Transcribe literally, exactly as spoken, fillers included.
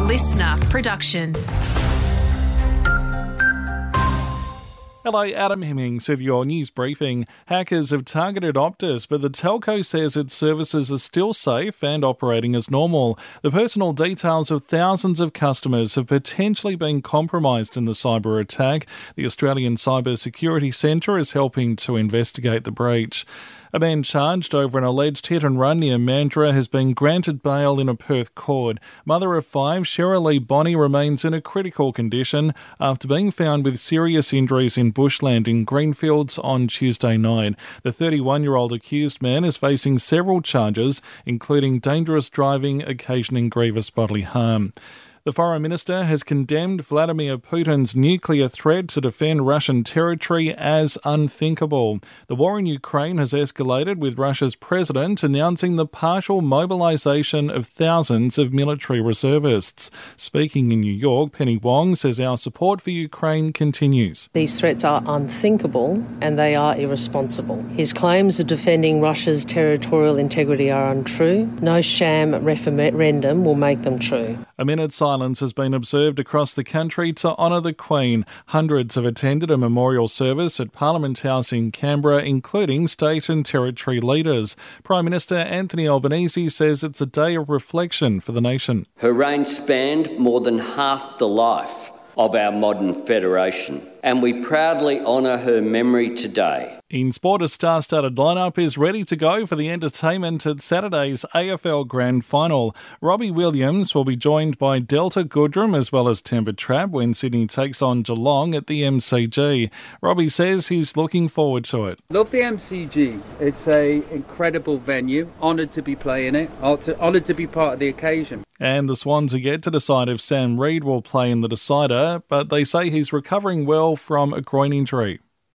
listener production. Hello, Adam Hemmings with your news briefing. Hackers have targeted Optus, but the telco says its services are still safe and operating as normal. The personal details of thousands of customers have potentially been compromised in the cyber attack. The Australian Cyber Security Centre is helping to investigate the breach. A man charged over an alleged hit-and-run near Mandurah has been granted bail in a Perth court. Mother of five, Cheryl Lee Bonney, remains in a critical condition after being found with serious injuries in bushland in Greenfields on Tuesday night. The thirty-one-year-old accused man is facing several charges, including dangerous driving occasioning grievous bodily harm. The Foreign Minister has condemned Vladimir Putin's nuclear threat to defend Russian territory as unthinkable. The war in Ukraine has escalated, with Russia's president announcing the partial mobilisation of thousands of military reservists. Speaking in New York, Penny Wong says our support for Ukraine continues. These threats are unthinkable and they are irresponsible. His claims of defending Russia's territorial integrity are untrue. No sham referendum will make them true. A minute's silence has been observed across the country to honour the Queen. Hundreds have attended a memorial service at Parliament House in Canberra, including state and territory leaders. Prime Minister Anthony Albanese says it's a day of reflection for the nation. Her reign spanned more than half the life of our modern federation, and we proudly honour her memory today. In sport, a star-studded lineup is ready to go for the entertainment at Saturday's A F L Grand Final. Robbie Williams will be joined by Delta Goodrum as well as Temper Trap when Sydney takes on Geelong at the M C G. Robbie says he's looking forward to it. Love the M C G. It's a incredible venue. Honoured to be playing it. Honoured to be part of the occasion. And the Swans are yet to decide if Sam Reid will play in the decider, but they say he's recovering well from a groin injury.